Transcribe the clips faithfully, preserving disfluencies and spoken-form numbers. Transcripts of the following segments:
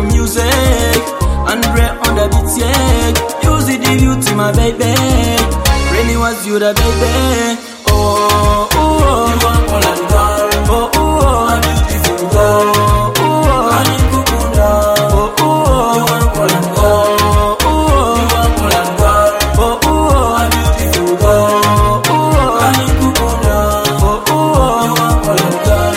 for music. Andre on the beat, yeah. Use the beauty, my baby. Rainy was you, the baby. Oh, oh, oh. You are Poland girl. Oh, oh, oh. A beautiful girl. Oh, oh. I need Kukunda. Oh, oh. You are Poland girl. Oh, oh. You are Poland girl. Oh, oh. A beautiful girl. Oh, oh. I need Kukunda. Oh, oh. You are Poland girl.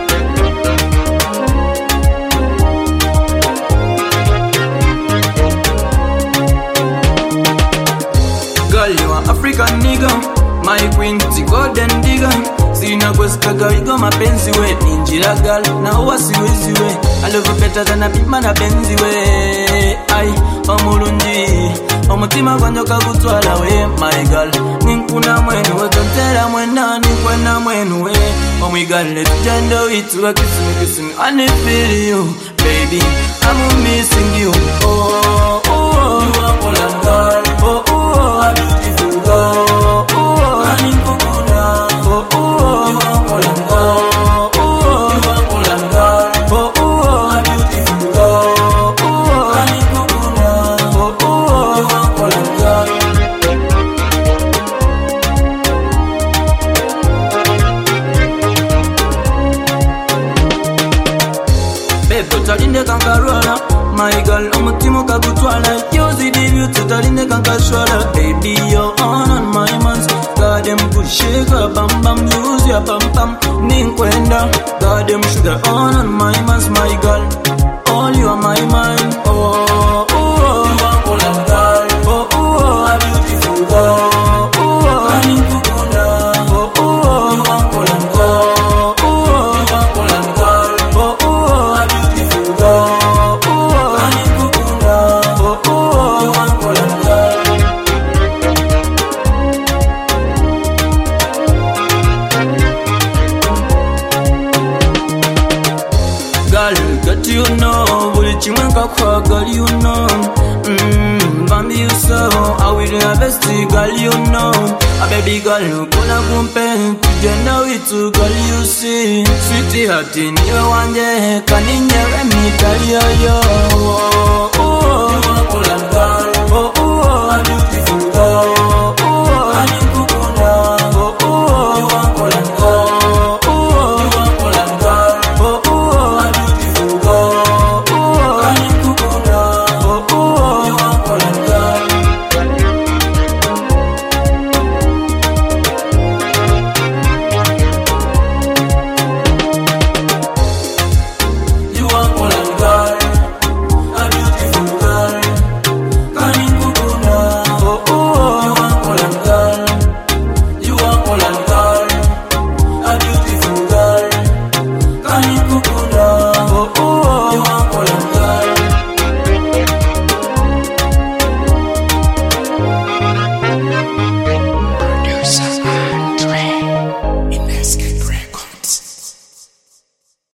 Girl, you are African nigga. My queen, the golden digger. Sina kwesikaga wigo mapenzi we. Ninjira girl, na uwa siwezi we. I love you better than a pima na benzi we. Ay, omulungi omutima gwanjo kagutwala we. My girl, ninkuna mwenu we. Tontera mwena, ninkwena mwenu we. Oh my girl, let's jando itu wa kiss me, kiss me. I need feel you, baby, I'm missing you. Oh, oh, oh. You are Poland girl. Oh, oh, a beautiful girl. Tutalinde kankarwala, my girl, omutimo kagutwala. Yozi divu tutalinde kankashwala. Baby, you're on on my minds. God them good shaker, bam bam, use your pam pam. Ninkwenda, God them sugar on on my minds, my girl. All you are my mind. Oh, oh, oh. You are Poland girl. Oh, oh, a beautiful girl. Oh, oh, I need Kukunda. Oh, oh, you are Poland girl. Oh, oh, you are Poland girl. Oh, oh, a beautiful girl. Oh, oh, I need Kukunda. Oh, oh, you are Poland girl. Girl, got you know, will it you make a crack, girl, you know. Mmm, Bambi, you so, I will do your best, girl, you know. A baby girl, you could have compared to gender with two, girl, you see. Sweetie heart in your one day, can in your me, tell you, yo. Oh, oh, you are Poland.